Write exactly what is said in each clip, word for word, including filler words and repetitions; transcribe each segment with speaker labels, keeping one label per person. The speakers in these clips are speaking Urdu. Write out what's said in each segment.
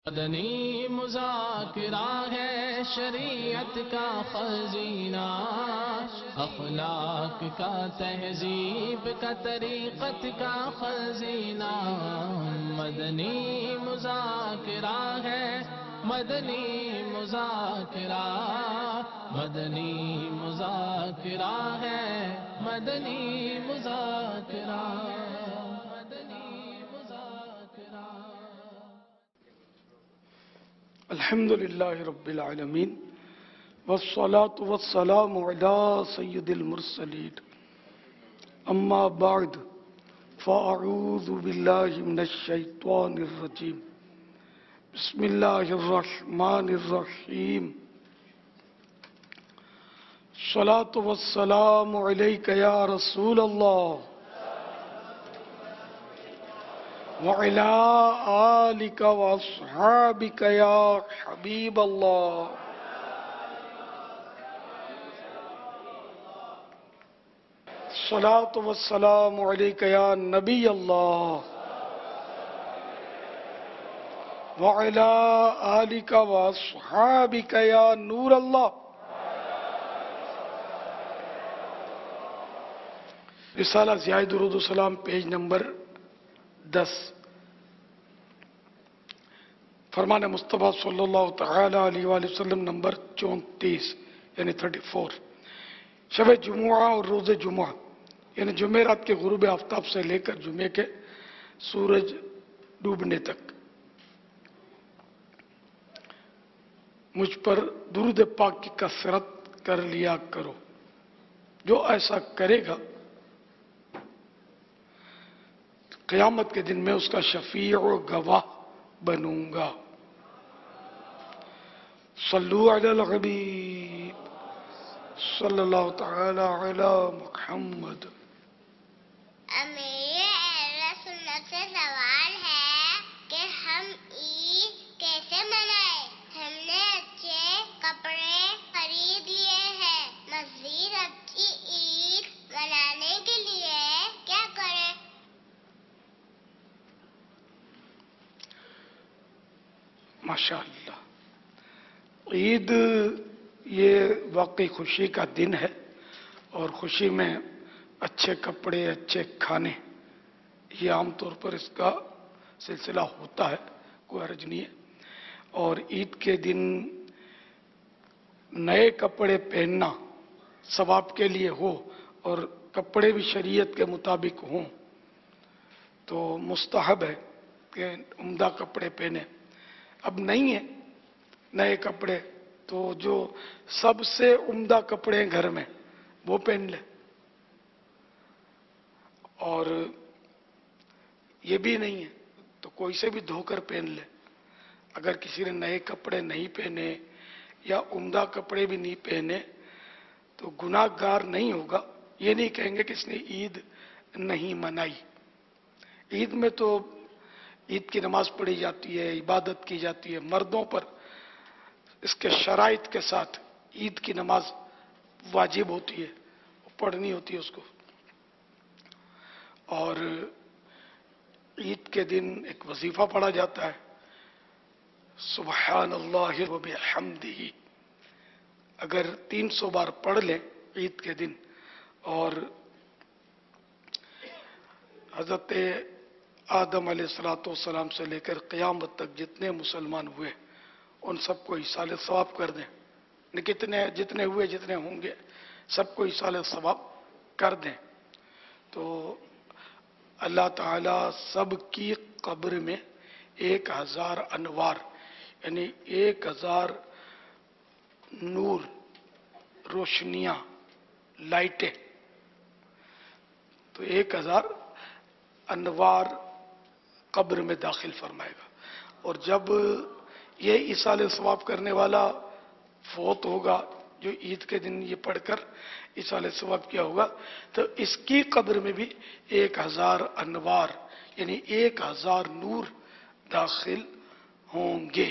Speaker 1: مدنی مذاکرہ ہے شریعت کا خزینہ، اخلاق کا تہذیب کا طریقت کا خزینہ۔ مدنی مذاکرہ ہے مدنی مذاکرہ، مدنی مذاکرہ ہے مدنی مذاکرہ، مدنی مذاکرہ۔
Speaker 2: الحمد للہ رب العالمین والصلاة والسلام علی سید المرسلین، اما بعد فاعوذ باللہ من الشیطان الرجیم، بسم اللہ الرحمن الرحیم۔ الصلاة والسلام علیک یا رسول اللہ وعلى آلك وأصحابك يا حبيب الله۔ الصلاة والسلام عليك يا نبي الله وعلى آلك وأصحابك يا نور الله۔ رسالہ ضیاء درود و سلام پیج نمبر دس۔ فرمان مصطفیٰ صلی اللہ تعالی علیہ وآلہ وسلم نمبر چونتیس یعنی تھرٹی فور۔ شب جمعہ اور روز جمعہ یعنی جمعرات کے غروب آفتاب سے لے کر جمعے کے سورج ڈوبنے تک مجھ پر درود پاک کی کثرت کر لیا کرو۔ جو ایسا کرے گا قیامت کے دن میں اس کا شفیع و گواہ بنوں گا۔ صلو علی الحبیب صلی اللہ تعالی علی محمد۔
Speaker 3: میرے اہل سنت سے سوال ہے کہ ہم عید کیسے منائیں؟ ہم نے اچھے کپڑے خرید لیے ہیں، مزید اچھی عید منانے کے لیے کیا کریں؟
Speaker 2: ماشاءاللہ، عید یہ واقعی خوشی کا دن ہے، اور خوشی میں اچھے کپڑے اچھے کھانے یہ عام طور پر اس کا سلسلہ ہوتا ہے، کوئی حرج نہیں ہے۔ اور عید کے دن نئے کپڑے پہننا ثواب کے لیے ہو اور کپڑے بھی شریعت کے مطابق ہوں تو مستحب ہے کہ عمدہ کپڑے پہنے۔ اب نہیں ہے نئے کپڑے تو جو سب سے عمدہ کپڑے ہیں گھر میں وہ پہن لے، اور یہ بھی نہیں ہے تو کوئی سے بھی دھو کر پہن لے۔ اگر کسی نے نئے کپڑے نہیں پہنے یا عمدہ کپڑے بھی نہیں پہنے تو گناہ گار نہیں ہوگا۔ یہ نہیں کہیں گے کہ اس نے عید نہیں منائی۔ عید میں تو عید کی نماز پڑھی جاتی ہے، عبادت کی جاتی ہے، مردوں پر اس کے شرائط کے ساتھ عید کی نماز واجب ہوتی ہے، پڑھنی ہوتی ہے اس کو۔ اور عید کے دن ایک وظیفہ پڑھا جاتا ہے، سبحان اللہ و بحمدہ۔ اگر تین سو بار پڑھ لیں عید کے دن، اور حضرت آدم علیہ الصلوۃ والسلام سے لے کر قیامت تک جتنے مسلمان ہوئے ان سب کو ایصال ثواب کر دیں، کتنے جتنے ہوئے جتنے ہوں گے سب کو ایصال ثواب کر دیں تو اللہ تعالیٰ سب کی قبر میں ایک ہزار انوار یعنی ایک ہزار نور، روشنیاں، لائٹیں، تو ایک ہزار انوار قبر میں داخل فرمائے گا۔ اور جب یہ ایصال ثواب کرنے والا فوت ہوگا، جو عید کے دن یہ پڑھ کر ایصال ثواب کیا ہوگا، تو اس کی قبر میں بھی ایک ہزار انوار یعنی ایک ہزار نور داخل ہوں گے۔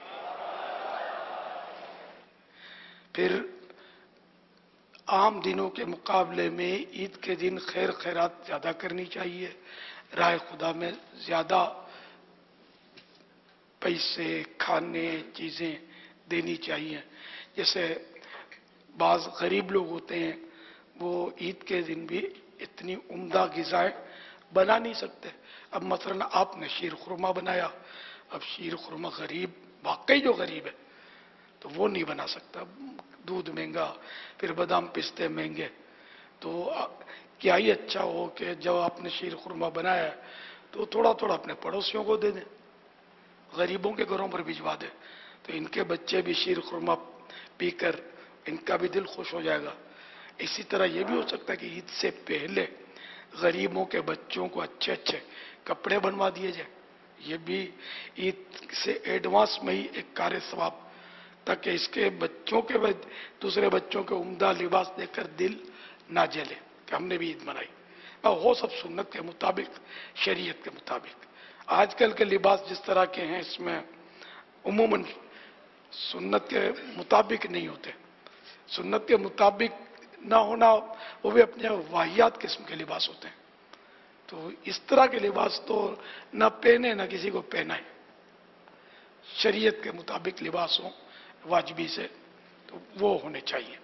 Speaker 2: پھر عام دنوں کے مقابلے میں عید کے دن خیر خیرات زیادہ کرنی چاہیے، راہ خدا میں زیادہ پیسے کھانے چیزیں دینی چاہیے. جیسے بعض غریب لوگ ہوتے ہیں وہ عید کے دن بھی اتنی عمدہ غذائیں بنا نہیں سکتے. اب مثلا آپ نے شیر خورما بنایا، اب شیر خورما غریب واقعی جو غریب ہے تو وہ نہیں بنا سکتا، دودھ مہنگا، پھر بادام پستے مہنگے. تو کیا ہی اچھا ہو کہ جب آپ نے شیر خورما بنایا تو تھوڑا تھوڑا اپنے پڑوسیوں کو دے دیں، غریبوں کے گھروں پر بھجوا دیں، تو ان کے بچے بھی شیر خورما پی کر ان کا بھی دل خوش ہو جائے گا. اسی طرح یہ بھی ہو سکتا ہے کہ عید سے پہلے غریبوں کے بچوں کو اچھے اچھے کپڑے بنوا دیے جائیں. یہ بھی عید سے ایڈوانس میں ہی ایک کار ثواب، تاکہ اس کے بچوں کے دوسرے بچوں کے عمدہ لباس دیکھ کر دل نہ جلے کہ ہم نے بھی عید منائی. اور وہ سب سنت کے مطابق، شریعت کے مطابق. آج کل کے لباس جس طرح کے ہیں اس میں عموماً سنت کے مطابق نہیں ہوتے. سنت کے مطابق نہ ہونا وہ بھی اپنے واحیات قسم کے لباس ہوتے ہیں. تو اس طرح کے لباس تو نہ پہنے نہ کسی کو پہنائے. شریعت کے مطابق لباس ہوں واجبی سے تو وہ ہونے چاہیے.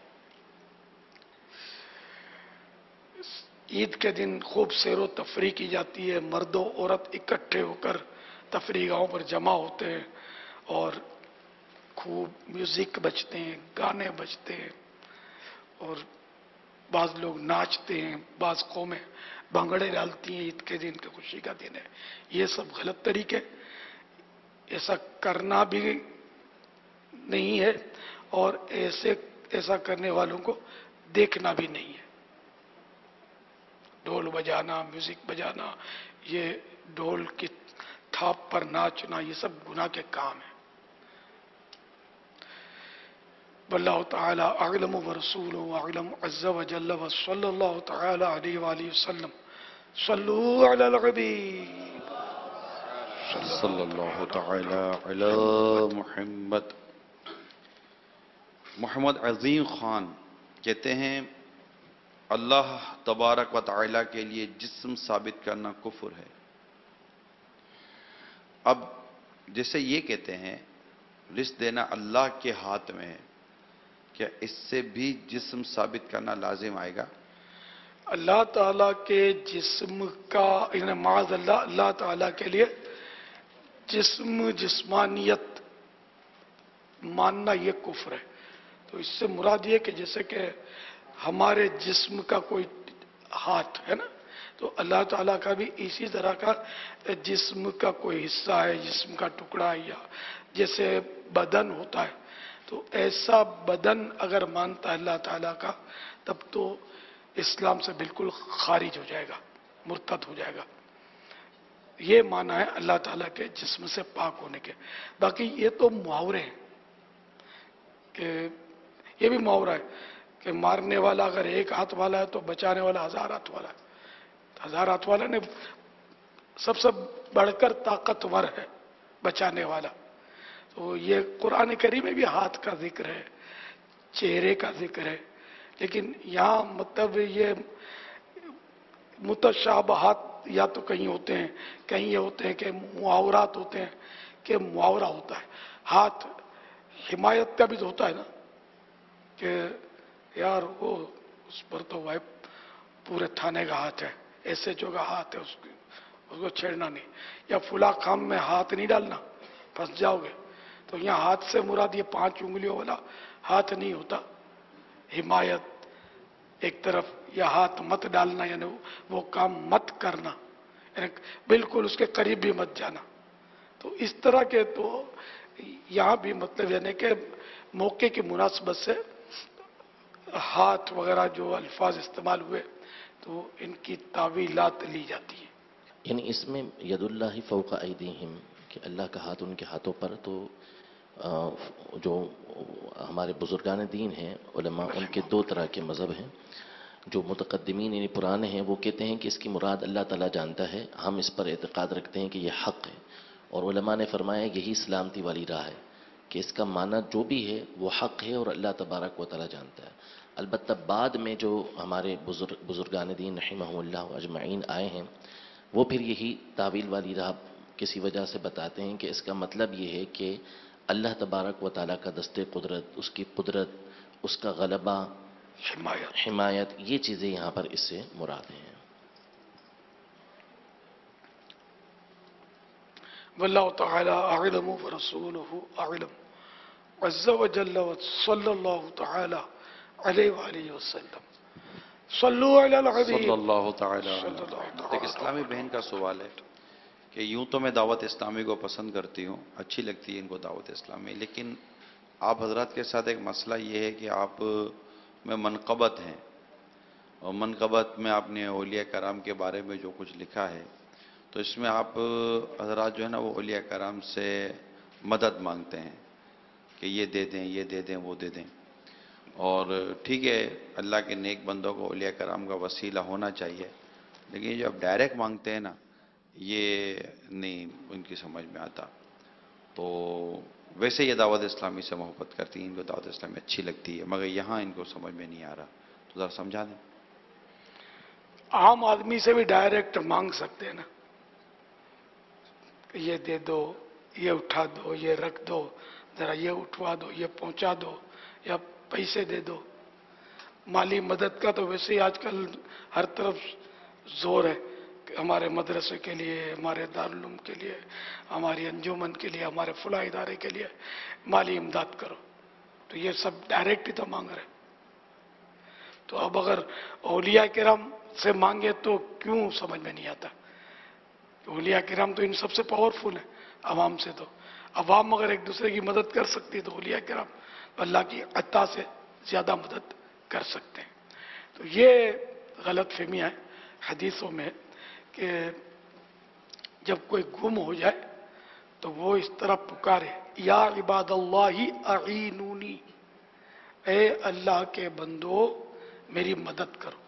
Speaker 2: عید کے دن خوب سیر و تفریح کی جاتی ہے. مرد و عورت اکٹھے ہو کر تفریح گاہوں پر جمع ہوتے ہیں اور خوب میوزک بجتے ہیں، گانے بجتے ہیں، اور بعض لوگ ناچتے ہیں، بعض قومیں بھنگڑے ڈالتی ہیں. عید کے دن کی خوشی کا دن ہے. یہ سب غلط طریقے، ایسا کرنا بھی نہیں ہے اور ایسے ایسا کرنے والوں کو دیکھنا بھی نہیں ہے. ڈھول بجانا، میوزک بجانا، یہ ڈھول کی تھاپ پر ناچنا، یہ سب گناہ کے کام ہیں. واللہ تعالی اعلم ورسولہ اعلم عز وجل وصلی اللہ تعالی علیہ وآلہ وسلم. صلوا علی الحبیب
Speaker 4: صلی اللہ تعالی علی محمد. محمد عظیم خان کہتے ہیں اللہ تبارک و تعالی کے لیے جسم ثابت کرنا کفر ہے. اب جیسے یہ کہتے ہیں رزق دینا اللہ کے ہاتھ میں ہے، کیا اس سے بھی جسم ثابت کرنا لازم آئے گا؟
Speaker 2: اللہ تعالیٰ کے جسم کا یعنی معاذ اللہ اللہ تعالیٰ کے لیے جسم جسمانیت ماننا یہ کفر ہے. تو اس سے مراد یہ کہ جیسے کہ ہمارے جسم کا کوئی ہاتھ ہے نا، تو اللہ تعالیٰ کا بھی اسی طرح کا جسم کا کوئی حصہ ہے، جسم کا ٹکڑا ہے، یا جیسے بدن ہوتا ہے. تو ایسا بدن اگر مانتا ہے اللہ تعالیٰ کا تب تو اسلام سے بالکل خارج ہو جائے گا، مرتد ہو جائے گا. یہ معنی ہے اللہ تعالیٰ کے جسم سے پاک ہونے کے. باقی یہ تو محاورے ہیں کہ یہ بھی محاورہ ہے کہ مارنے والا اگر ایک ہاتھ والا ہے تو بچانے والا ہزار ہاتھ والا ہے. ہزار ہاتھ والا نے سب سے بڑھ کر طاقتور ہے بچانے والا. تو یہ قرآن کریم میں بھی ہاتھ کا ذکر ہے، چہرے کا ذکر ہے، لیکن یہاں مطلب یہ متشابہات یا تو کہیں ہوتے ہیں، کہیں یہ ہوتے ہیں کہ محاورات ہوتے ہیں کہ محاورہ ہوتا ہے. ہاتھ حمایت کا بھی تو ہوتا ہے نا کہ یار وہ اس پر تو وہ پورے تھانے کا ہاتھ ہے، ایسے جو کا ہاتھ ہے اس کو اس کو چھیڑنا نہیں، یا فلاں کام میں ہاتھ نہیں ڈالنا پھنس جاؤ گے. تو یہاں ہاتھ سے مراد یہ پانچ انگلیوں والا ہاتھ نہیں ہوتا. حمایت ایک طرف، یا ہاتھ مت ڈالنا یعنی وہ کام مت کرنا، یعنی بالکل اس کے قریب بھی مت جانا. تو اس طرح کے تو یہاں بھی مطلب یعنی کہ موقع کی مناسبت سے ہاتھ وغیرہ جو الفاظ استعمال ہوئے تو ان کی تعویلات لی جاتی ہیں.
Speaker 5: یعنی اس میں ید اللہ فوق ایدیہم کہ اللہ کا ہاتھ ان کے ہاتھوں پر. تو جو ہمارے بزرگان دین ہیں علماء، ان کے دو طرح کے مذہب ہیں. جو متقدمین یعنی پرانے ہیں وہ کہتے ہیں کہ اس کی مراد اللہ تعالیٰ جانتا ہے، ہم اس پر اعتقاد رکھتے ہیں کہ یہ حق ہے. اور علماء نے فرمایا یہی سلامتی والی راہ ہے کہ اس کا معنی جو بھی ہے وہ حق ہے اور اللہ تبارک و تعالیٰ جانتا ہے. البتہ بعد میں جو ہمارے بزرگ بزرگان دین رحمہ اللہ اجمعین آئے ہیں وہ پھر یہی تعویل والی راہ کسی وجہ سے بتاتے ہیں کہ اس کا مطلب یہ ہے کہ اللہ تبارک و تعالیٰ کا دست قدرت، اس کی قدرت، اس کا غلبہ،
Speaker 2: حمایت.
Speaker 5: حمایت، یہ چیزیں یہاں پر اس سے مراد ہیں.
Speaker 2: واللہ تعالی اعلم ورسولہ اعلم عز وجل وصلی اللہ تعالی علیہ وآلہ وسلم. صلو علی الحبیب
Speaker 4: صلی اللہ تعالی
Speaker 2: صلی
Speaker 4: علیہ.
Speaker 2: اللہ
Speaker 4: ایک
Speaker 2: تعالی.
Speaker 4: اسلامی بہن کا سوال ہے کہ یوں تو میں دعوت اسلامی کو پسند کرتی ہوں، اچھی لگتی ہے ان کو دعوت اسلامی، لیکن آپ حضرات کے ساتھ ایک مسئلہ یہ ہے کہ آپ میں منقبت ہیں، اور منقبت میں آپ نے اولیاء کرام کے بارے میں جو کچھ لکھا ہے، تو اس میں آپ حضرات جو ہے نا وہ اولیاء کرام سے مدد مانگتے ہیں کہ یہ دے دیں، یہ دے دیں، وہ دے دیں. اور ٹھیک ہے، اللہ کے نیک بندوں کو اولیاء کرام کا وسیلہ ہونا چاہیے، لیکن یہ جو آپ ڈائریکٹ مانگتے ہیں نا، یہ نہیں ان کی سمجھ میں آتا. تو ویسے یہ دعوت اسلامی سے محبت کرتی ہیں، ان کو دعوت اسلامی اچھی لگتی ہے، مگر یہاں ان کو سمجھ میں نہیں آ رہا، تو ذرا سمجھا دیں.
Speaker 2: عام آدمی سے بھی ڈائریکٹ مانگ سکتے ہیں نا، کہ یہ دے دو، یہ اٹھا دو، یہ رکھ دو، ذرا یہ اٹھوا دو، یہ پہنچا دو، یا پیسے دے دو. مالی مدد کا تو ویسے ہی آج کل ہر طرف زور ہے کہ ہمارے مدرسے کے لیے، ہمارے دارالعلوم کے لیے، ہماری انجمن کے لیے، ہمارے فلاح ادارے کے لیے مالی امداد کرو. تو یہ سب ڈائریکٹ ہی تو مانگ رہے. تو اب اگر اولیاء کرام سے مانگے تو کیوں سمجھ میں نہیں آتا؟ اولیاء کرام تو ان سب سے پاورفل ہیں عوام سے. تو عوام اگر ایک دوسرے کی مدد کر سکتی ہے تو اولیاء کرام اللہ کی عطا سے زیادہ مدد کر سکتے ہیں. تو یہ غلط فہمیاں ہیں حدیثوں میں کہ جب کوئی گم ہو جائے تو وہ اس طرح پکارے، یا عباد اللہ اعینونی، اے اللہ کے بندو میری مدد کرو.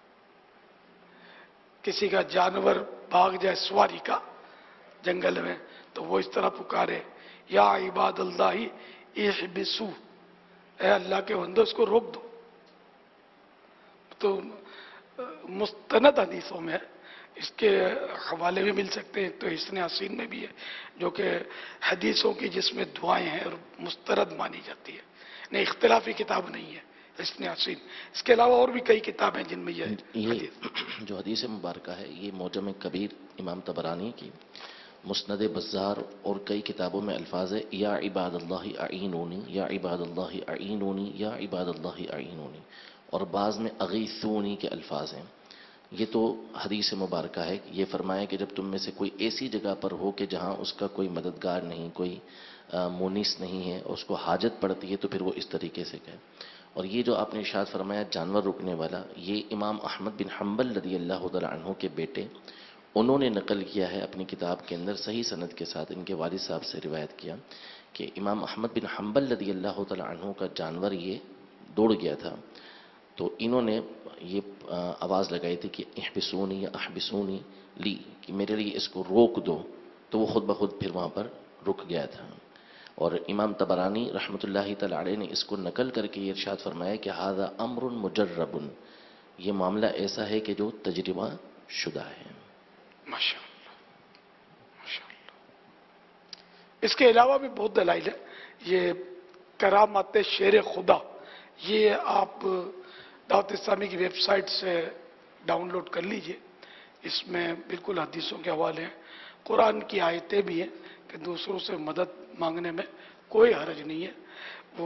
Speaker 2: کسی کا جانور بھاگ جائے سواری کا جنگل میں تو وہ اس طرح پکارے، یا عباد اللہ احبسو، اے اللہ کے بندو اس کو روک دو. تو مستند حدیثوں میں اس کے حوالے بھی مل سکتے ہیں. تو حسن حسین میں بھی ہے جو کہ حدیثوں کی جس میں دعائیں ہیں اور مسترد مانی جاتی ہے، نہیں اختلافی کتاب نہیں ہے حسن حسین. اس کے علاوہ اور بھی کئی کتابیں جن میں یہ
Speaker 5: یہ
Speaker 2: حدیث.
Speaker 5: جو حدیث مبارکہ ہے یہ معجم کبیر امام طبرانی کی، مسند بزار اور کئی کتابوں میں الفاظ ہے یا عباد اللہ اعینونی، یا عباد اللہ اعینونی، یا عباد اللہ اعینونی، اور بعض میں اغیثونی کے الفاظ ہیں. یہ تو حدیث مبارکہ ہے. یہ فرمایا کہ جب تم میں سے کوئی ایسی جگہ پر ہو کہ جہاں اس کا کوئی مددگار نہیں، کوئی مونس نہیں ہے، اور اس کو حاجت پڑتی ہے تو پھر وہ اس طریقے سے کہے. اور یہ جو آپ نے ارشاد فرمایا جانور رکنے والا، یہ امام احمد بن حنبل رضی اللہ تعالی عنہ کے بیٹے، انہوں نے نقل کیا ہے اپنی کتاب کے اندر صحیح سند کے ساتھ، ان کے والد صاحب سے روایت کیا کہ امام احمد بن حنبل رضی اللہ تعالی عنہ کا جانور یہ دوڑ گیا تھا، تو انہوں نے یہ آواز لگائی تھی کہ احبسونی یا احبسونی لی، کہ میرے لیے اس کو روک دو. تو وہ خود بخود پھر وہاں پر رک گیا تھا. اور امام طبرانی رحمۃ اللہ تعالی علیہ نے اس کو نقل کر کے یہ ارشاد فرمایا کہ ھذا امر مجرب، یہ معاملہ ایسا ہے کہ جو تجربہ شدہ ہے.
Speaker 2: ماشاء اللہ ماشاء اللہ. اس کے علاوہ بھی بہت دلائل ہے. یہ کرامات شیر خدا، یہ آپ دعوت اسلامی کی ویب سائٹ سے ڈاؤن لوڈ کر لیجئے. اس میں بالکل حدیثوں کے حوالے ہیں، قرآن کی آیتیں بھی ہیں کہ دوسروں سے مدد مانگنے میں کوئی حرج نہیں ہے. وہ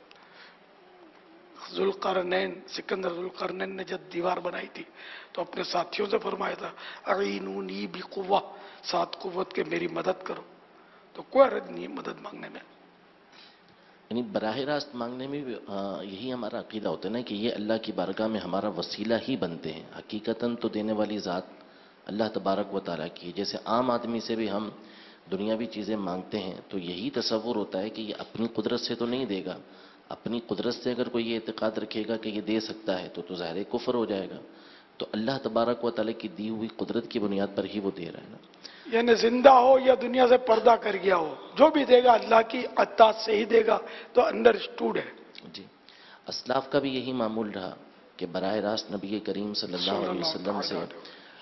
Speaker 2: ذوالقرنین، سکندر ذوالقرنین نے جب دیوار بنائی تھی تو اپنے ساتھیوں سے فرمایا تھا اعینونی بقوہ، ساتھ قوت کے میری مدد کرو. تو کوئی حرج نہیں ہے مدد مانگنے میں.
Speaker 5: یعنی براہ راست مانگنے میں بھی یہی ہمارا عقیدہ ہوتا ہے نا کہ یہ اللہ کی بارگاہ میں ہمارا وسیلہ ہی بنتے ہیں. حقیقتاً تو دینے والی ذات اللہ تبارک و تعالیٰ کی. جیسے عام آدمی سے بھی ہم دنیاوی چیزیں مانگتے ہیں تو یہی تصور ہوتا ہے کہ یہ اپنی قدرت سے تو نہیں دے گا. اپنی قدرت سے اگر کوئی یہ اعتقاد رکھے گا کہ یہ دے سکتا ہے تو تو ظاہر کفر ہو جائے گا. تو اللہ تبارک و تعالیٰ کی دی ہوئی قدرت کی بنیاد پر ہی وہ دے رہا ہے نا.
Speaker 2: یعنی زندہ ہو یا دنیا سے پردہ کر گیا ہو، جو بھی دے گا اللہ کی عطا سے ہی دے گا. تو انڈرسٹوڈ ہے.
Speaker 5: جی، اسلاف کا بھی یہی معمول رہا کہ براہ راست نبی کریم صلی اللہ علیہ وسلم سے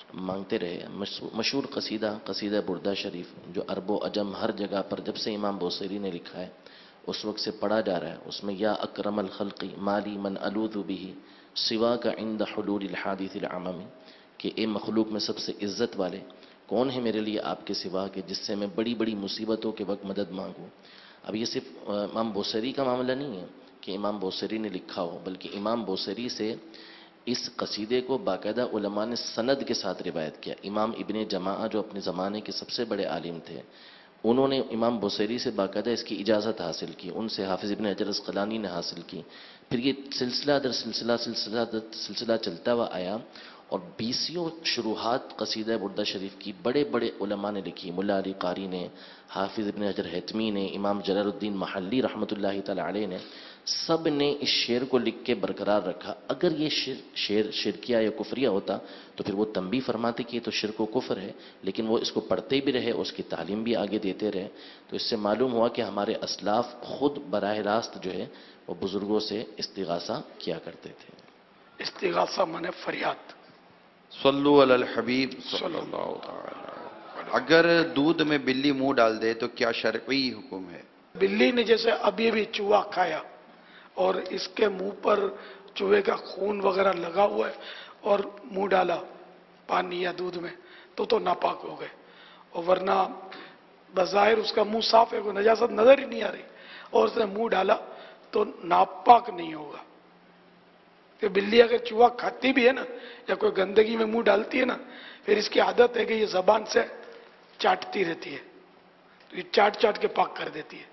Speaker 5: مانگتے رہے. مشہور قصیدہ قصیدہ بردہ شریف جو عرب و عجم ہر جگہ پر جب سے امام بوصیری نے لکھا ہے اس وقت سے پڑھا جا رہا ہے. اس میں یا اکرم الخلقی مالی من الوذ به سوا کا عند حلول الحادث العممی، کہ اے مخلوق میں سب سے عزت والے کون ہے میرے لیے آپ کے سوا کہ جس سے میں بڑی بڑی مصیبتوں کے وقت مدد مانگوں. اب یہ صرف امام بوصیری کا معاملہ نہیں ہے کہ امام بوصیری نے لکھا ہو، بلکہ امام بوصیری سے اس قصیدے کو باقاعدہ علماء نے سند کے ساتھ روایت کیا. امام ابن جماعہ جو اپنے زمانے کے سب سے بڑے عالم تھے، انہوں نے امام بوصیری سے باقاعدہ اس کی اجازت حاصل کی، ان سے حافظ ابن حجر اسقلانی نے حاصل کی. پھر یہ سلسلہ در سلسلہ سلسلہ در سلسلہ چلتا ہوا آیا اور بیسیوں شروحات قصیدہ بردہ شریف کی بڑے بڑے علماء نے لکھی. ملا علی قاری نے، حافظ ابن حجر حتمی نے، امام جلال الدین محلی رحمۃ اللہ تعالی علیہ نے، سب نے اس شعر کو لکھ کے برقرار رکھا. اگر یہ شعر شرکیہ یا کفریہ ہوتا تو پھر وہ تنبیہ فرماتے کہ یہ تو شرک و کفر ہے، لیکن وہ اس کو پڑھتے بھی رہے، اس کی تعلیم بھی آگے دیتے رہے. تو اس سے معلوم ہوا کہ ہمارے اسلاف خود براہ راست جو ہے وہ بزرگوں سے استغاثہ کیا کرتے تھے.
Speaker 2: استغاثہ مانے فریاد.
Speaker 4: صلو علی الحبیب صلی اللہ تعالی. اگر دودھ میں بلی منہ ڈال دے تو کیا شرعی حکم ہے؟
Speaker 2: بلی نے جیسے ابھی بھی چوہا کھایا اور اس کے منہ پر چوہے کا خون وغیرہ لگا ہوا ہے اور منہ ڈالا پانی یا دودھ میں تو تو ناپاک ہو گئے، اور ورنہ بظاہر اس کا منہ صاف ہے، کوئی نجاست نظر ہی نہیں آ رہی اور اس نے منہ ڈالا تو ناپاک نہیں ہوگا. کہ بلی اگر چوہا کھاتی بھی ہے نا یا کوئی گندگی میں منہ ڈالتی ہے نا، پھر اس کی عادت ہے کہ یہ زبان سے چاٹتی رہتی ہے، تو یہ چاٹ چاٹ کے پاک کر دیتی ہے.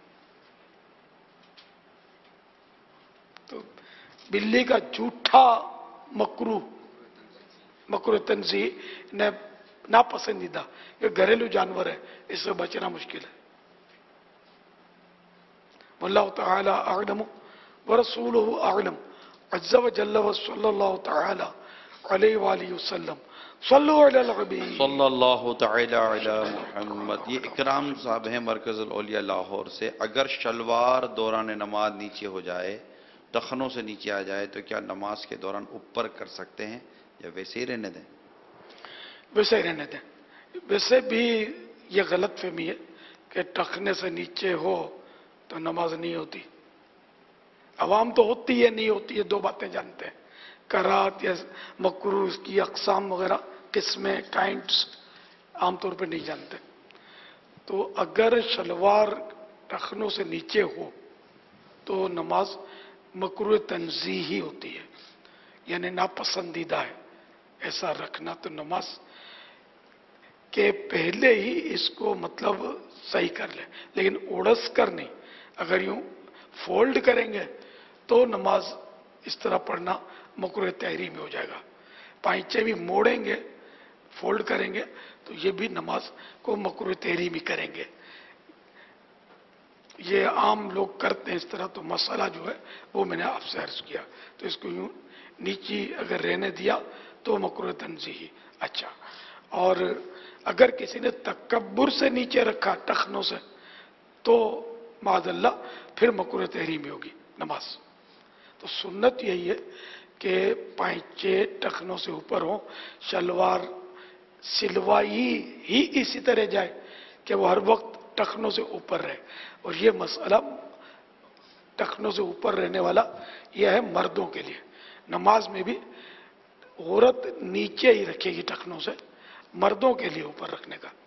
Speaker 2: تو بلی کا جھوٹا مکروہ مکروہ تنزیہ نے ناپسندیدہ، یہ گھریلو جانور ہے، اس سے بچنا مشکل ہے. واللہ تعالی اعلم ورسولہ اعلم عز و جل و صلی اللہ تعالی علیہ وآلہ وسلم. صلو علی الحبیب
Speaker 4: صلی اللہ تعالی علی محمد. یہ اکرام صاحب ہیں مرکز الاولیاء لاہور سے. اگر شلوار دوران نماز نیچے ہو جائے، ٹخنوں سے نیچے آ جائے تو کیا نماز کے دوران اوپر کر سکتے ہیں یا ویسے ہی رہنے دیں؟
Speaker 2: ویسے ہی رہنے دیں. ویسے بھی یہ غلط فہمی ہے کہ ٹخنے سے نیچے ہو تو نماز نہیں ہوتی. عوام تو ہوتی ہے نہیں ہوتی ہے دو باتیں جانتے ہیں. کرات یا مکروہ اس کی اقسام وغیرہ قسمیں کائنڈس عام طور پہ نہیں جانتے. تو اگر شلوار ٹخنوں سے نیچے ہو تو نماز مکروہ تنزیہی ہوتی ہے، یعنی ناپسندیدہ ہے ایسا رکھنا. تو نماز کے پہلے ہی اس کو مطلب صحیح کر لیں، لیکن اڑس کر نہیں. اگر یوں فولڈ کریں گے تو نماز اس طرح پڑھنا مکروہ تحریمی ہو جائے گا. پائچے بھی موڑیں گے فولڈ کریں گے تو یہ بھی نماز کو مکروہ تحریمی کریں گے. یہ عام لوگ کرتے ہیں اس طرح. تو مسئلہ جو ہے وہ میں نے آپ سے عرض کیا. تو اس کو یوں نیچی اگر رہنے دیا تو مکروہ تنزیہی. اچھا، اور اگر کسی نے تکبر سے نیچے رکھا ٹخنوں سے تو معاذ اللہ پھر مکروہ تحریمی ہوگی نماز. تو سنت یہی ہے کہ پائچے ٹخنوں سے اوپر ہوں، شلوار سلوائی ہی اسی طرح جائے کہ وہ ہر وقت ٹخنوں سے اوپر رہے. اور یہ مسئلہ ٹخنوں سے اوپر رہنے والا یہ ہے مردوں کے لیے. نماز میں بھی عورت نیچے ہی رکھے گی ٹخنوں سے، مردوں کے لیے اوپر رکھنے کا.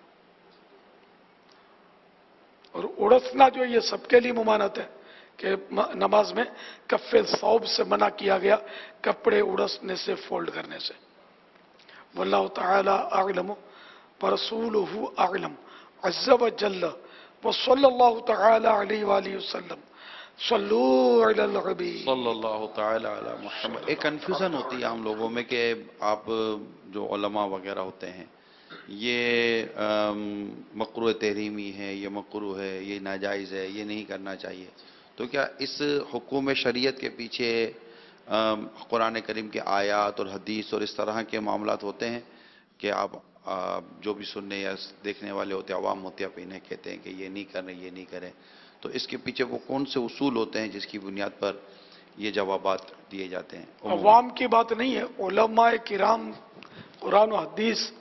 Speaker 2: اور اڑسنا جو یہ سب کے لیے ممانعت ہے کہ نماز میں کف ثوب سے منع کیا گیا، کپڑے اڑسنے سے فولڈ کرنے سے. واللہ تعالی اعلم ورسولہ اعلم عز و جل وصلی اللہ تعالی علیہ وآلہ وسلم. صلو علی الحبیب
Speaker 4: صلی اللہ تعالی علی محمد. ایک کنفیوژن ہوتی ہے عام لوگوں میں کہ آپ جو علماء وغیرہ ہوتے ہیں یہ مکروہ تحریمی ہے، یہ مکروہ ہے، یہ ناجائز ہے، یہ نہیں کرنا چاہیے. تو کیا اس حکم شریعت کے پیچھے قرآن کریم کے آیات اور حدیث اور اس طرح کے معاملات ہوتے ہیں کہ آپ جو بھی سننے یا دیکھنے والے ہوتے ہیں، عوام ہوتے ہیں، آپ انہیں کہتے ہیں کہ یہ نہیں کریں یہ نہیں کریں، تو اس کے پیچھے وہ کون سے اصول ہوتے ہیں جس کی بنیاد پر یہ جوابات دیے جاتے ہیں؟
Speaker 2: عوام کی بات نہیں ہے، علماء کرام قرآن و حدیث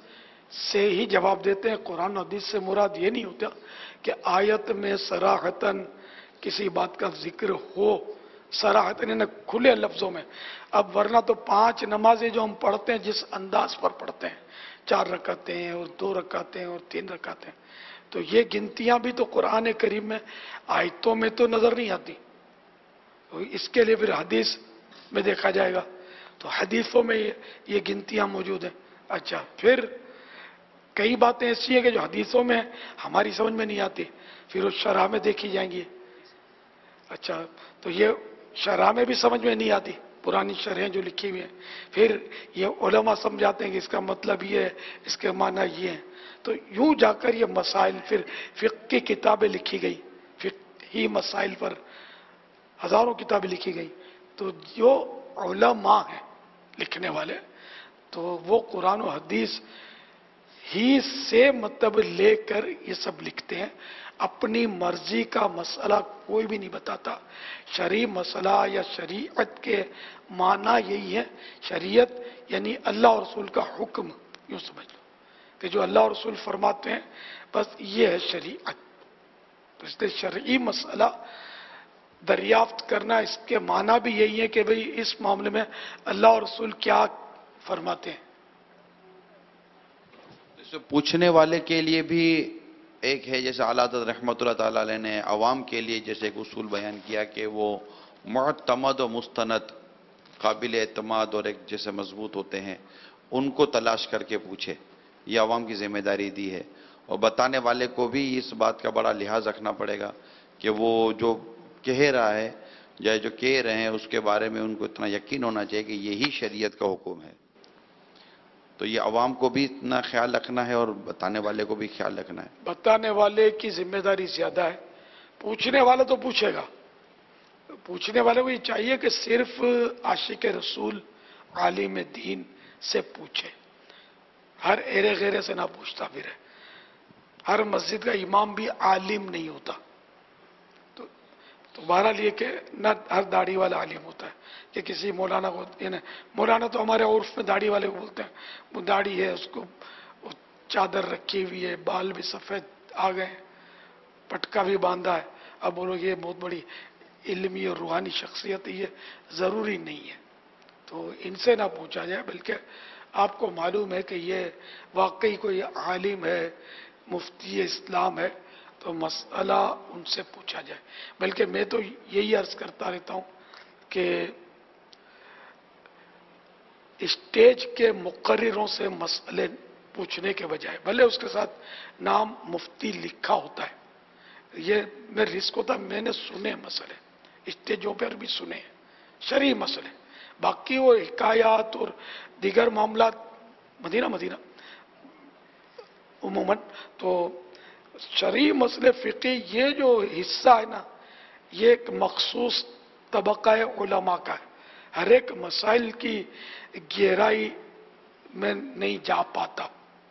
Speaker 2: سے ہی جواب دیتے ہیں. قرآن و حدیث سے مراد یہ نہیں ہوتا کہ آیت میں صراحتاً کسی بات کا ذکر ہو، صراحتاً یعنی کھلے لفظوں میں. اب ورنہ تو پانچ نمازیں جو ہم پڑھتے ہیں جس انداز پر پڑھتے ہیں، چار رکعتیں اور دو رکعتیں اور تین رکعتیں، تو یہ گنتیاں بھی تو قرآن کریم میں آیتوں میں تو نظر نہیں آتی. تو اس کے لیے پھر حدیث میں دیکھا جائے گا، تو حدیثوں میں یہ یہ گنتیاں موجود ہیں. اچھا، پھر کئی باتیں ایسی ہیں کہ جو حدیثوں میں ہماری سمجھ میں نہیں آتی، پھر اس شرح میں دیکھی جائیں گی. اچھا، تو یہ شرح میں بھی سمجھ میں نہیں آتی، پرانی شرحیں جو لکھی ہوئی ہیں، پھر یہ علماء سمجھاتے ہیں کہ اس کا مطلب یہ ہے، اس کے معنی یہ ہیں. تو یوں جا کر یہ مسائل، پھر فقہ کی کتابیں لکھی گئی، فقہی مسائل پر ہزاروں کتابیں لکھی گئی. تو جو علماء ہیں لکھنے والے، تو وہ قرآن و حدیث ہی سے مطلب لے کر یہ سب لکھتے ہیں. اپنی مرضی کا مسئلہ کوئی بھی نہیں بتاتا. شرعی مسئلہ یا شریعت کے معنی یہی ہے. شریعت یعنی اللہ اور رسول کا حکم، یوں سمجھ لو کہ جو اللہ اور رسول فرماتے ہیں، بس یہ ہے شریعت. تو اس لیے شرعی مسئلہ دریافت کرنا، اس کے معنی بھی یہی ہے کہ بھئی اس معاملے میں اللہ اور رسول کیا فرماتے ہیں.
Speaker 4: جیسے پوچھنے والے کے لیے بھی ایک ہے، جیسے اعلیٰ حضرت رحمۃ اللہ تعالیٰ علیہ نے عوام کے لیے جیسے ایک اصول بیان کیا کہ وہ معتمد و مستند، قابل اعتماد اور ایک جیسے مضبوط ہوتے ہیں، ان کو تلاش کر کے پوچھے. یہ عوام کی ذمہ داری دی ہے. اور بتانے والے کو بھی اس بات کا بڑا لحاظ رکھنا پڑے گا کہ وہ جو کہہ رہا ہے یا جو کہہ رہے ہیں اس کے بارے میں ان کو اتنا یقین ہونا چاہیے کہ یہی شریعت کا حکم ہے. تو یہ عوام کو بھی اتنا خیال رکھنا ہے اور بتانے والے کو بھی خیال رکھنا ہے.
Speaker 2: بتانے والے کی ذمہ داری زیادہ ہے، پوچھنے والا تو پوچھے گا. پوچھنے والے کو یہ چاہیے کہ صرف عاشق رسول عالم دین سے پوچھے، ہر ایرے غیرے سے نہ پوچھتا پھرے. ہر مسجد کا امام بھی عالم نہیں ہوتا. تو تو بہرحال یہ کہ نہ ہر داڑھی والا عالم ہوتا ہے کہ کسی مولانا کو، یعنی مولانا تو ہمارے عرف میں داڑھی والے کو بولتے ہیں. وہ داڑھی ہے، اس کو وہ چادر رکھی ہوئی ہے، بال بھی سفید آ گئے، پٹکا بھی باندھا ہے. اب بولو یہ بہت بڑی علمی اور روحانی شخصیت ہے، یہ ضروری نہیں ہے. تو ان سے نہ پوچھا جائے، بلکہ آپ کو معلوم ہے کہ یہ واقعی کوئی عالم ہے، مفتی اسلام ہے، تو مسئلہ ان سے پوچھا جائے. بلکہ میں تو یہی عرض کرتا رہتا ہوں کہ اسٹیج کے مقرروں سے مسئلے پوچھنے کے بجائے، بھلے اس کے ساتھ نام مفتی لکھا ہوتا ہے، یہ میں رسک ہوتا، میں نے سنے مسئلے اسٹیجوں پر بھی سنے ہیں، شرعی مسئلے. باقی وہ حکایات اور دیگر معاملات مدینہ مدینہ عموماً. تو شرعی مسئلے فقہی یہ جو حصہ ہے نا، یہ ایک مخصوص طبقہ علماء کا ہے. ہر ایک مسائل کی گہرائی میں نہیں جا پاتا.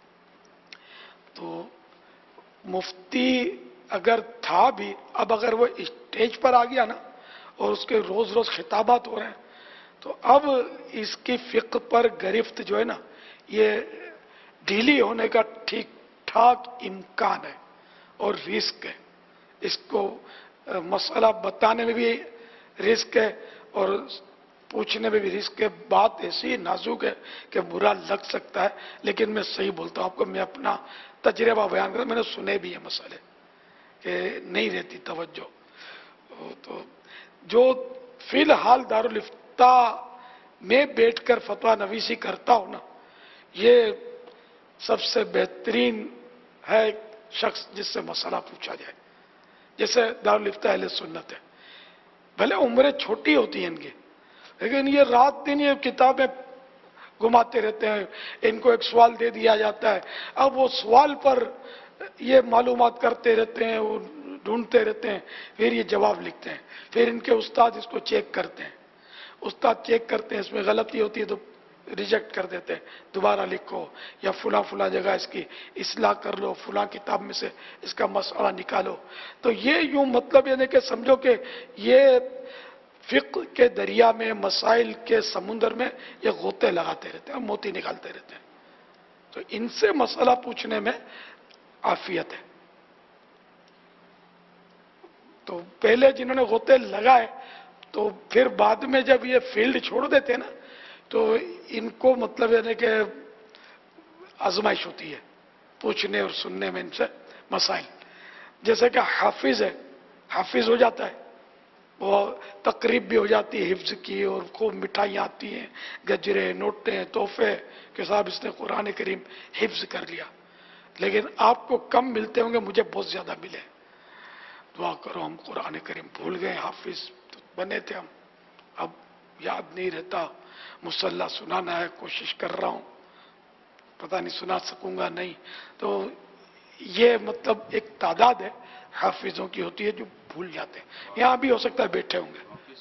Speaker 2: تو مفتی اگر تھا بھی، اب اگر وہ اسٹیج پر آ گیا نا اور اس کے روز روز خطابات ہو رہے ہیں، تو اب اس کی فقہ پر گرفت جو ہے نا، یہ ڈھیلی ہونے کا ٹھیک ٹھاک امکان ہے اور رسک ہے. اس کو مسئلہ بتانے میں بھی رسک ہے اور پوچھنے میں بھی رسک ہے. بات ایسی نازک ہے کہ برا لگ سکتا ہے، لیکن میں صحیح بولتا ہوں آپ کو. میں اپنا تجربہ بیان کرتا ہوں، میں نے سنے بھی ہیں مسئلے کہ نہیں رہتی توجہ. تو جو فی الحال دارالفتاء میں بیٹھ کر فتویٰ نویسی کرتا ہوں نا، یہ سب سے بہترین ہے شخص جس سے مسئلہ پوچھا جائے. جیسے دارالفتاء اہل سنت ہے، بھلے عمریں چھوٹی ہوتی ہیں ان کی، لیکن یہ رات دن یہ کتابیں گھماتے رہتے ہیں. ان کو ایک سوال دے دیا جاتا ہے، اب وہ سوال پر یہ معلومات کرتے رہتے ہیں، وہ ڈھونڈتے رہتے ہیں، پھر یہ جواب لکھتے ہیں. پھر ان کے استاد اس کو چیک کرتے ہیں، استاد چیک کرتے ہیں، اس میں غلطی ہوتی ہے تو ریجیکٹ کر دیتے ہیں، دوبارہ لکھو، یا فلاں فلاں جگہ اس کی اصلاح کر لو، فلاں کتاب میں سے اس کا مسئلہ نکالو. تو یہ یوں مطلب یعنی کہ سمجھو کہ یہ فقہ کے دریا میں، مسائل کے سمندر میں یہ غوطے لگاتے رہتے ہیں، موتی نکالتے رہتے ہیں. تو تو ان سے مسئلہ پوچھنے میں عافیت ہے. تو پہلے جنہوں نے غوطے لگائے تو پھر بعد میں جب یہ فیلڈ چھوڑ دیتے ہیں نا تو ان کو مطلب یعنی کہ آزمائش ہوتی ہے پوچھنے اور سننے میں ان سے مسائل. جیسے کہ حافظ ہے، حافظ ہو جاتا ہے، وہ تقریب بھی ہو جاتی ہے حفظ کی، اور خوب مٹھائیاں آتی ہیں، گجرے، نوٹیں، تحفے کہ صاحب اس نے قرآن کریم حفظ کر لیا. لیکن آپ کو کم ملتے ہوں گے، مجھے بہت زیادہ ملے. دعا کرو ہم قرآن کریم بھول گئے، حافظ تو بنے تھے ہم، اب یاد نہیں رہتا. مصلی سنانا ہے، کوشش کر رہا ہوں، پتہ نہیں سنا سکوں گا نہیں. تو یہ مطلب ایک تعداد ہے حافظوں کی ہوتی ہے جو بھول جاتے ہیں. یہاں بھی ہو سکتا ہے بیٹھے ہوں گے.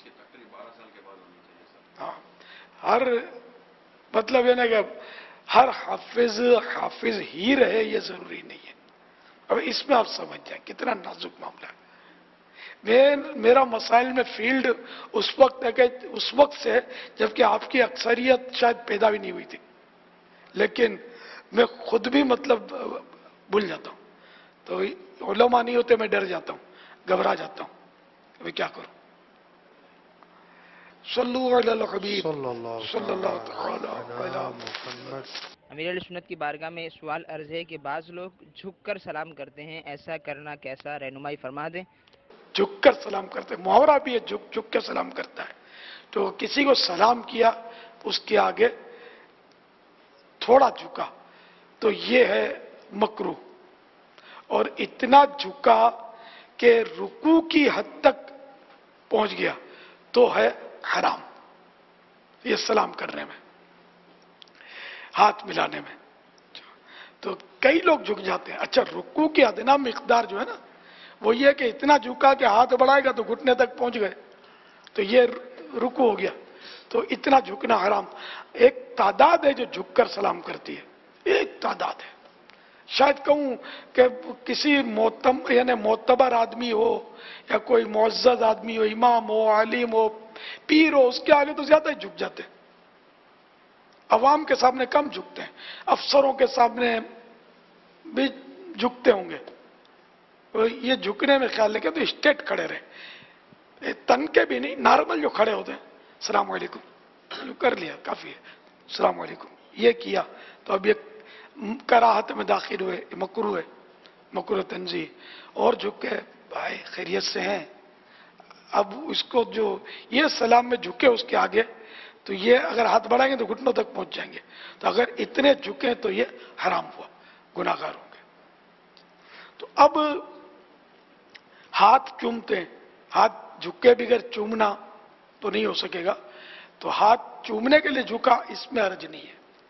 Speaker 2: ہاں، ہر مطلب یہ نا کہ ہر حافظ حافظ ہی رہے یہ ضروری نہیں ہے. اب اس میں آپ سمجھ جائیں کتنا نازک معاملہ ہے. میں میرا مسائل میں فیلڈ اس وقت ہے کہ اس وقت سے جبکہ آپ کی اکثریت شاید پیدا بھی نہیں ہوئی تھی، لیکن میں خود بھی مطلب بھول جاتا ہوں. تو علماء نہیں ہوتے میں ڈر جاتا ہوں، گھبرا جاتا ہوں، ابھی کیا کروں. صلو علی الحبیب صلی اللہ تعالی علی محمد.
Speaker 6: امیر علیہ سنت کی بارگاہ میں سوال عرض ہے کہ بعض لوگ جھک کر سلام کرتے ہیں، ایسا کرنا کیسا، رہنمائی فرما دیں.
Speaker 2: جھک کر سلام کرتے ہیں، محاورہ بھی ہے جھک جھک کے سلام کرتا ہے. تو کسی کو سلام کیا اس کے آگے تھوڑا جھکا تو یہ ہے مکروہ، اور اتنا جھکا کہ رکوع کی حد تک پہنچ گیا تو ہے حرام. یہ سلام کرنے میں، ہاتھ ملانے میں. تو کئی لوگ جھک جاتے ہیں. اچھا، رکوع کی ادنا مقدار جو ہے نا وہ یہ کہ اتنا جھکا کہ ہاتھ بڑھائے گا تو گھٹنے تک پہنچ گئے تو یہ رکوع ہو گیا. تو اتنا جھکنا حرام. ایک تعداد ہے جو جھک کر سلام کرتی ہے، ایک تعداد ہے. شاید کہوں کہ کسی معتم یعنی معتبر آدمی ہو یا کوئی معزز آدمی ہو، امام ہو، عالم ہو، پیر ہو، اس کے آگے تو زیادہ ہی جھک جاتے ہیں. عوام کے سامنے کم جھکتے ہیں، افسروں کے سامنے بھی جھکتے ہوں گے. یہ جھکنے میں خیال رکھیں تو اسٹیٹ کھڑے رہے، تن کے بھی نہیں، نارمل جو کھڑے ہوتے ہیں. السلام علیکم جو کر لیا کافی ہے، السلام علیکم یہ کیا تو اب یہ کراہت میں داخل ہوئے، مکروہ ہے، مکروہ تنزیہ. اور جھکے بھائی خیریت سے ہیں، اب اس کو جو یہ سلام میں جھکے اس کے آگے تو یہ اگر ہاتھ بڑھائیں گے تو گھٹنوں تک پہنچ جائیں گے. تو اگر اتنے جھکے تو یہ حرام ہوا، گناہ گار ہوں گے. تو اب ہاتھ چومتے ہیں، ہاتھ جھکے بغیر چومنا تو نہیں ہو سکے گا. تو ہاتھ چومنے کے لیے جھکا اس میں حرج نہیں ہے.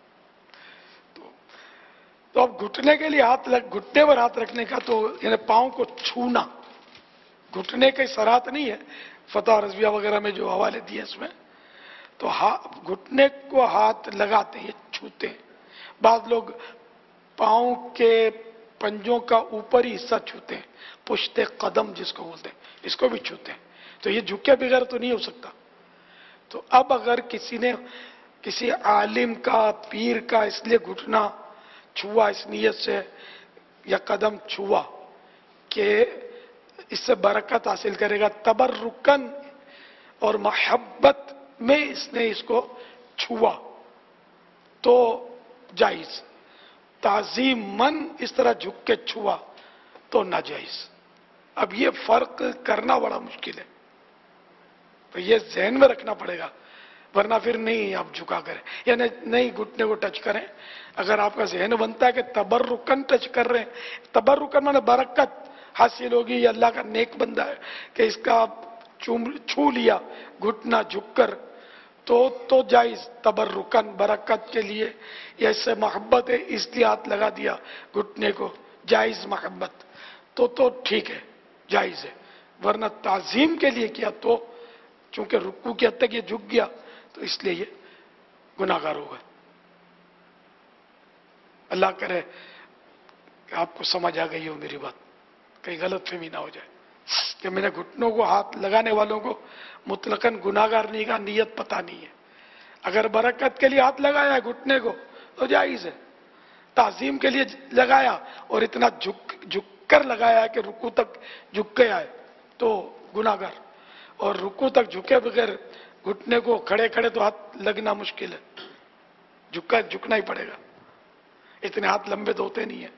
Speaker 2: تو اب گھٹنے کے لیے ہاتھ گھٹنے پر ہاتھ رکھنے کا تو یعنی پاؤں کو چھونا، گھٹنے کی صراحت نہیں ہے فتح رضویہ وغیرہ میں جو حوالے دیے اس میں. تو گھٹنے کو ہاتھ لگاتے ہیں، چھوتے ہیں. بعض لوگ پاؤں کے پنجوں کا اوپری حصہ چھوتے ہیں، پشت قدم جس کو بولتے ہیں، اس کو بھی چھوتے ہیں. تو یہ جھکے بغیر تو نہیں ہو سکتا. تو اب اگر کسی نے کسی عالم کا، پیر کا اس لیے گھٹنا چھوا اس نیت سے یا قدم چھوا کہ اس سے برکت حاصل کرے گا، تبرکن اور محبت میں اس نے اس کو چھوا تو جائز. تعظیم من اس طرح جھک کے چھوا تو ناجائز. اب یہ فرق کرنا بڑا مشکل ہے، تو یہ ذہن میں رکھنا پڑے گا، ورنہ پھر نہیں آپ جھکا کریں یعنی نہیں گھٹنے کو ٹچ کریں. اگر آپ کا ذہن بنتا ہے کہ تبرکن ٹچ کر رہے ہیں، تبرکن مانے برکت حاصل ہوگی، یہ اللہ کا نیک بندہ ہے کہ اس کا چوم چھو لیا گھٹنا جھک کر تو تو جائز. تبرکن برکت کے لیے یا اس سے محبت ہے اس لیے ہاتھ لگا دیا گھٹنے کو، جائز محبت تو تو ٹھیک ہے، جائز ہے. ورنہ تعظیم کے لیے کیا تو چونکہ رکوع کی حد تک یہ جھک گیا تو اس لیے یہ گناہ گار ہوگا. اللہ کرے کہ آپ کو سمجھ آ گئی ہو میری بات، کہیں غلط فہمی نہ ہو جائے کہ میں نے گھٹنوں کو ہاتھ لگانے والوں کو مطلقاً گناہ گار نہیں کہا، نیت پتہ نہیں ہے. اگر برکت کے لیے ہاتھ لگایا ہے گھٹنے کو تو جائز ہے، تعظیم کے لیے لگایا اور اتنا جھک جھک کر لگایا کہ رکوع تک جھک کے آئے تو گناہ گار، اور رکوع تک جھکے بغیر گھٹنے کو کھڑے کھڑے تو ہاتھ لگنا مشکل ہے، جھکا جھکنا ہی پڑے گا، اتنے ہاتھ لمبے تو ہوتے نہیں ہیں۔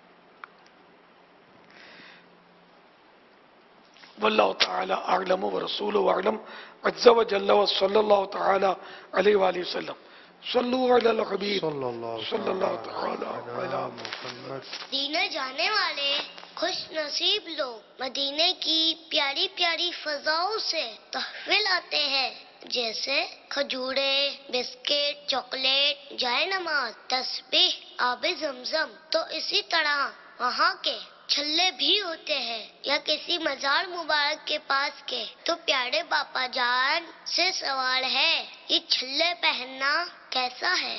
Speaker 2: واللہ تعالی اعلم ورسولہ اعلم عز وجل وصلی اللہ تعالی علیہ وآلہ وسلم۔ صلو علی الحبیب صلی اللہ تعالی علی محمد۔
Speaker 3: مدینے جانے والے خوش نصیب لوگ مدینے کی پیاری پیاری فضاؤں سے تحفظ آتے ہیں، جیسے کھجورے، بسکٹ، چاکلیٹ، جائے نماز، تسبیح، آب زمزم۔ تو اسی طرح وہاں کے چھلے بھی ہوتے ہیں، یا کسی مزار مبارک کے پاس کے۔ تو پیارے باپا جان سے سوال ہے، یہ چھلے پہننا کیسا ہے؟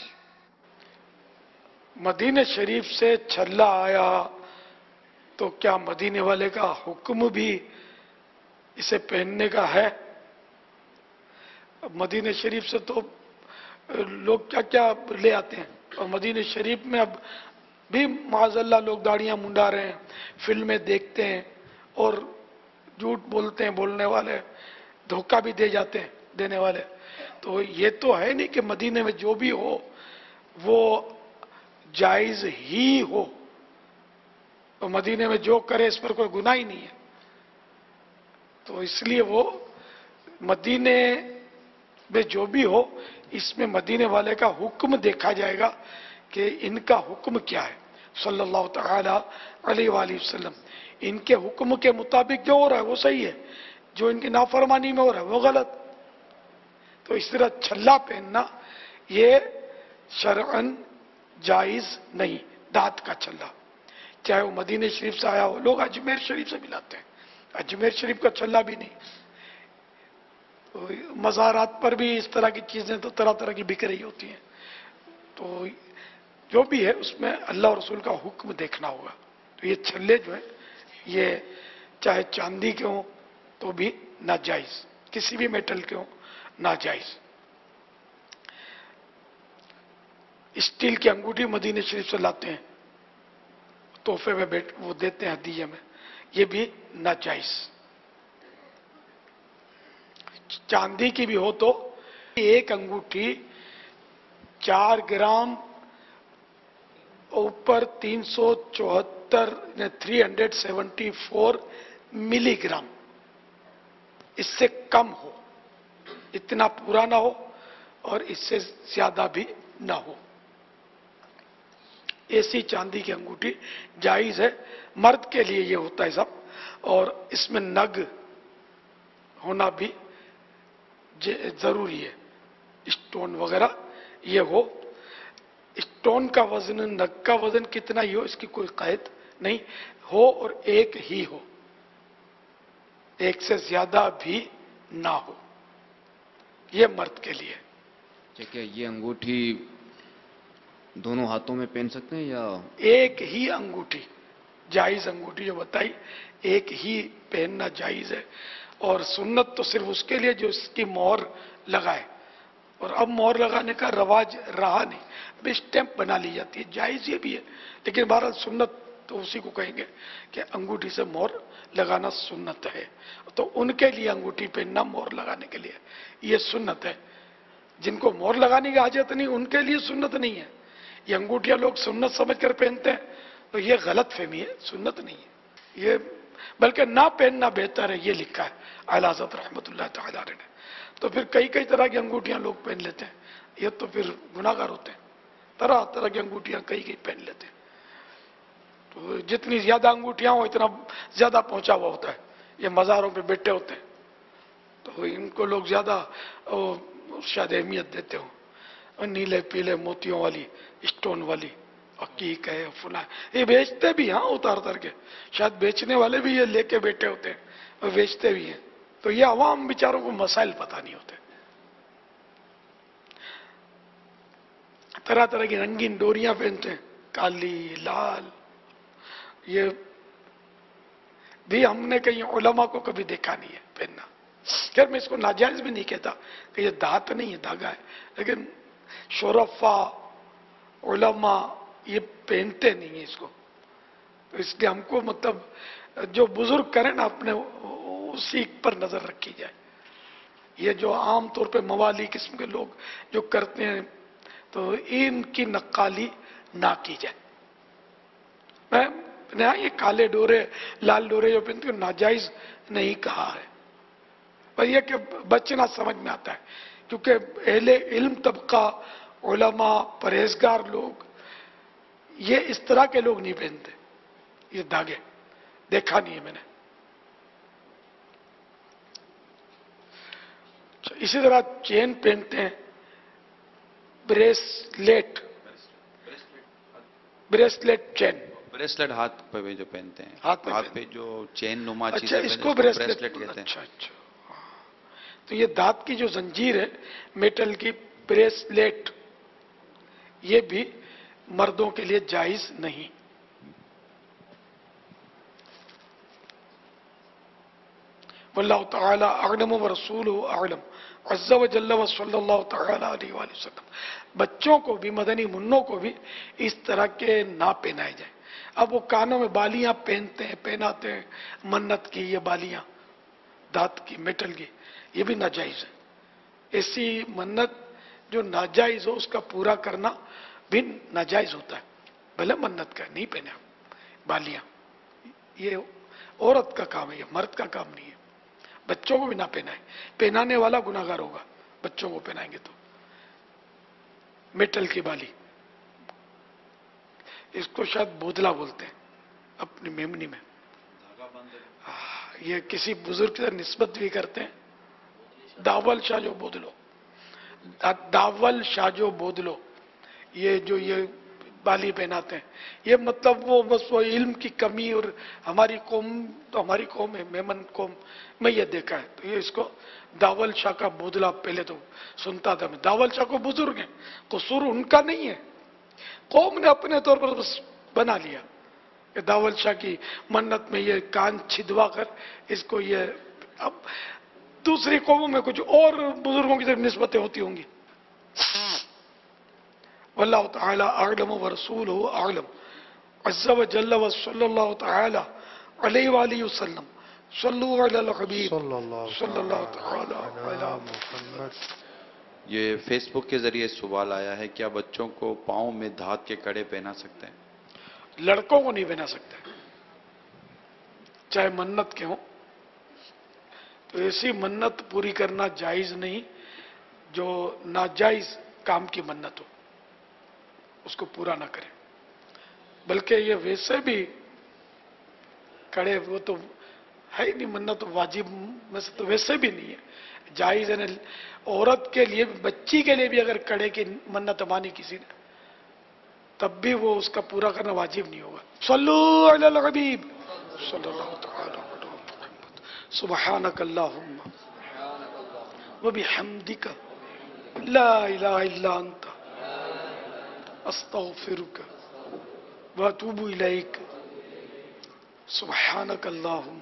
Speaker 2: مدینہ شریف سے چھلا آیا تو کیا مدینے والے کا حکم بھی اسے پہننے کا ہے؟ اب مدینہ شریف سے تو لوگ کیا کیا لے آتے ہیں، اور مدینہ شریف میں اب بھی معاذ اللہ لوگ داڑیاں منڈا رہے ہیں، فلمیں دیکھتے ہیں اور جھوٹ بولتے ہیں بولنے والے، دھوکہ بھی دے جاتے ہیں دینے والے۔ تو یہ تو ہے نہیں کہ مدینے میں جو بھی ہو وہ جائز ہی ہو، اور مدینے میں جو کرے اس پر کوئی گناہ ہی نہیں ہے۔ تو اس لیے وہ مدینے میں جو بھی ہو، اس میں مدینے والے کا حکم دیکھا جائے گا کہ ان کا حکم کیا ہے صلی اللہ تعالی علیہ وآلہ وسلم۔ ان کے حکم کے مطابق جو ہو رہا ہے وہ صحیح ہے، جو ان کی نافرمانی میں ہو رہا ہے وہ غلط۔ تو اس طرح چھلا پہننا یہ شرعاً جائز نہیں، دانت کا چھلا، چاہے وہ مدینہ شریف سے آیا ہو، لوگ اجمیر شریف سے بھی لاتے ہیں، اجمیر شریف کا چھلا بھی نہیں۔ مزارات پر بھی اس طرح کی چیزیں تو طرح طرح کی بک رہی ہوتی ہیں، تو جو بھی ہے اس میں اللہ اور رسول کا حکم دیکھنا ہوگا۔ تو یہ چھلے جو ہیں یہ چاہے چاندی کے ہوں تو بھی ناجائز، کسی بھی میٹل کے ہوں ناجائز۔ اسٹیل کی انگوٹھی مدینہ شریف سے لاتے ہیں، تحفے میں بیٹھ وہ دیتے ہیں ہدیے میں، یہ بھی ناجائز۔ چاندی کی بھی ہو تو ایک انگوٹھی چار گرام اوپر تین سو چوہتر three hundred seventy four milligram, اس سے کم ہو، اتنا پورا نہ ہو اور اس سے زیادہ بھی نہ ہو، ایسی چاندی کی انگوٹھی جائز ہے۔ مرد کے لیے یہ ہوتا ہے سب، اور اس میں نگ ہونا بھی ضروری ہے، اسٹون وغیرہ یہ ہو۔ اسٹون کا وزن نگ کا وزن کتنا ہی ہو اس کی کوئی قید نہیں ہو، اور ایک ہی ہو، ایک سے زیادہ بھی نہ ہو، یہ مرد کے لیے۔
Speaker 7: کیا یہ انگوٹھی دونوں ہاتھوں میں پہن سکتے ہیں یا
Speaker 2: ایک ہی انگوٹھی جائز، انگوٹھی جو بتائی ایک ہی پہننا جائز ہے، اور سنت تو صرف اس کے لیے جو اس کی مہر لگائے، اور اب مہر لگانے کا رواج رہا نہیں، اب اسٹیمپ بنا لی جاتی ہے، جائز یہ بھی ہے، لیکن بہرحال سنت تو اسی کو کہیں گے کہ انگوٹھی سے مہر لگانا سنت ہے۔ تو ان کے لیے انگوٹھی پہننا مہر لگانے کے لیے یہ سنت ہے، جن کو مہر لگانے کی حاجت نہیں ان کے لیے سنت نہیں ہے۔ یہ انگوٹھیاں لوگ سنت سمجھ کر پہنتے ہیں تو یہ غلط فہمی ہے، سنت نہیں ہے یہ، بلکہ نہ پہننا بہتر ہے، یہ لکھا ہے اعلی حضرت رحمۃ اللہ تعالی علیہ نے۔ تو پھر کئی کئی طرح کی انگوٹھیاں لوگ پہن لیتے ہیں، یہ تو پھر گناہ گار ہوتے ہیں، طرح طرح کی انگوٹھیاں کئی کئی پہن لیتے ہیں۔ تو جتنی زیادہ انگوٹھیاں ہوں اتنا زیادہ پہنچا ہوا ہوتا ہے، یہ مزاروں پہ بیٹھے ہوتے ہیں تو ان کو لوگ زیادہ شاید اہمیت دیتے ہوں، نیلے پیلے موتیوں والی، اسٹون والی، عقیق ہے فلاں، یہ بیچتے بھی ہاں اتار اتار کے، شاید بیچنے والے بھی یہ لے کے بیٹھے ہوتے ہیں اور بیچتے بھی ہیں۔ تو یہ عوام بیچاروں کو مسائل پتہ نہیں ہوتے، طرح طرح کی رنگین ڈوریاں پہنتے ہیں، کالی لال، یہ بھی ہم نے کہیں علماء کو کبھی دیکھا نہیں ہے پہننا۔ خیر میں اس کو ناجائز بھی نہیں کہتا کہ یہ دھات نہیں ہے، دھاگا ہے، لیکن شرفا، علماء، یہ پہنتے نہیں ہیں اس کو. تو اس لیے ہم کو مطلب جو بزرگ کریں نا اپنے اسی پر نظر رکھی جائے. یہ جو عام طور پہ موالی قسم کے لوگ جو کرتے ہیں تو ان کی نقالی نہ کی جائے. میں نے یہ کالے ڈورے لال ڈورے جو پہنتے ہیں ناجائز نہیں کہا ہے، پر یہ کہ بچنا سمجھ میں آتا ہے کیونکہ اہل علم طبقہ، علماء، پرہیزگار لوگ یہ اس طرح کے لوگ نہیں پہنتے یہ دھاگے، دیکھا نہیں ہے میں نے. اسی طرح چین پہنتے ہیں، بریسلیٹ بریسلیٹ چین
Speaker 4: بریسلیٹ ہاتھ پہ بھی جو پہنتے ہیں،
Speaker 2: ہاتھ پہ
Speaker 4: پہ جو چین نما
Speaker 2: اچھا
Speaker 4: چیزیں
Speaker 2: اس
Speaker 4: پہنتے
Speaker 2: کو
Speaker 4: ہیں
Speaker 2: بریسلیٹ
Speaker 4: کہتے ہیں.
Speaker 2: اچھا اچھا. تو یہ دانت کی جو زنجیر ہے میٹل کی بریسلیٹ، یہ بھی مردوں کے لیے جائز نہیں. واللہ تعالی اعلم ورسولہ اعلم عز و جل و صلی اللہ تعالی علیہ وآلہ وسلم. بچوں کو بھی، مدنی منوں کو بھی اس طرح کے نہ پہنائے جائیں. اب وہ کانوں میں بالیاں پہنتے ہیں، پہناتے ہیں منت کی، یہ بالیاں دانت کی میٹل کی، یہ بھی ناجائز ہے. ایسی منت جو ناجائز ہو اس کا پورا کرنا بھی ناجائز ہوتا ہے. بھلے منت کا نہیں پہنے بالیاں، یہ عورت کا کام ہے، یہ مرد کا کام نہیں ہے. بچوں کو بھی نہ پہنائیں، پہنانے والا گناہگار ہوگا بچوں کو پہنائیں گے تو. میٹل کی بالی، اس کو شاید بودلا بولتے ہیں اپنی میمنی میں. یہ کسی بزرگ سے نسبت بھی کرتے ہیں، داول شاہ جو بودلو، داول شاہ جو بودلو، یہ جو یہ بالی پہناتے ہیں، یہ مطلب وہ بس وہ علم کی کمی، اور ہماری قوم تو ہماری قوم ہے، میمن قوم میں یہ دیکھا ہے. تو یہ اس کو داول شاہ کا بودلا پہلے تو سنتا تھا میں. داول شاہ کو بزرگ ہیں، قصور ان کا نہیں ہے، قوم نے اپنے طور پر بس بنا لیا کہ داول شاہ کی منت میں یہ کان چھدوا کر اس کو یہ. اب دوسری قوموں میں کچھ اور بزرگوں کی طرف نسبتیں ہوتی ہوں گی. واللہ تعالی اعلم ورسولہ اعلم عز و جل و صلی اللہ تعالی علیہ وآلہ وسلم. صلو علی الحبیب صلی اللہ تعالی علی محمد.
Speaker 4: یہ فیس بک کے ذریعے سوال آیا ہے، کیا بچوں کو پاؤں میں دھات کے کڑے پہنا سکتے ہیں؟
Speaker 2: لڑکوں کو نہیں پہنا سکتے چاہے منت کے ہوں. تو ایسی منت پوری کرنا جائز نہیں جو ناجائز کام کی منت ہو، اس کو پورا نہ کریں. بلکہ یہ ویسے بھی کڑے وہ تو ہے ہی نہیں، منت تو واجب میں سے تو ویسے بھی نہیں ہے، جائز ہے. عورت کے لیے، بچی کے لیے بھی اگر کڑے کی منت مانی کسی نے تب بھی وہ اس کا پورا کرنا واجب نہیں ہوگا. صلو علی الحبیب صلی اللہ تعالی علی محمد. سبحانک اللہم وبحمدک لا الہ الا انت استغفرک واتوب الیک. سبحانک اللہم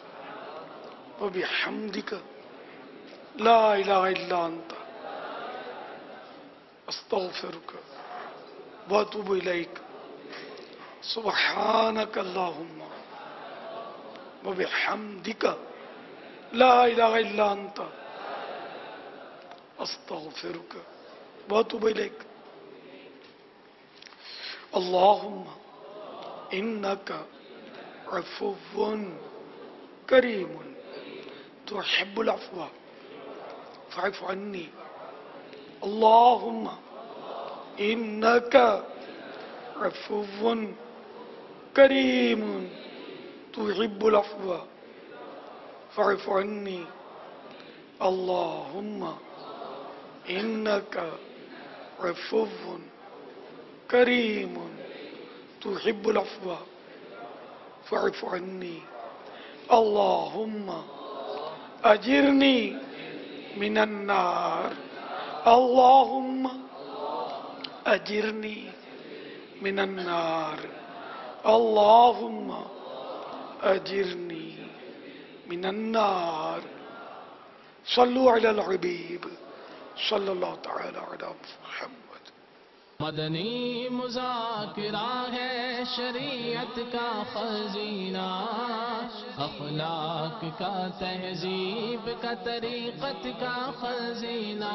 Speaker 2: وبحمدک لا الہ الا انت استغفرک واتوب الیک. سبحانک اللہم وبحمدک لا الہ الا انت استغفرک واتوب الیک. اللہم انک عفو کریم تحب العفو فاعف عنی. اللہم انک عفو کریم تحب العفو فاعف عنی. اللہم انک عفو کریم تحب العفو فاعف عنی. اللہم اجرنی من النار. اللہم اجرنی من النار. اللہم اجرنی من النار. صلو علی الحبیب صلی اللہ تعالی علی محمد.
Speaker 1: مدنی مذاکرہ ہے شریعت کا خزینہ، اخلاق کا تہذیب کا طریقت کا خزینہ،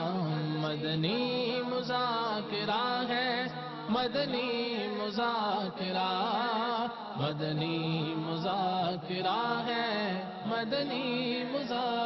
Speaker 1: مدنی مذاکرہ ہے، مدنی مذاکرہ، مدنی مذاکرہ ہے، مدنی مذاکرہ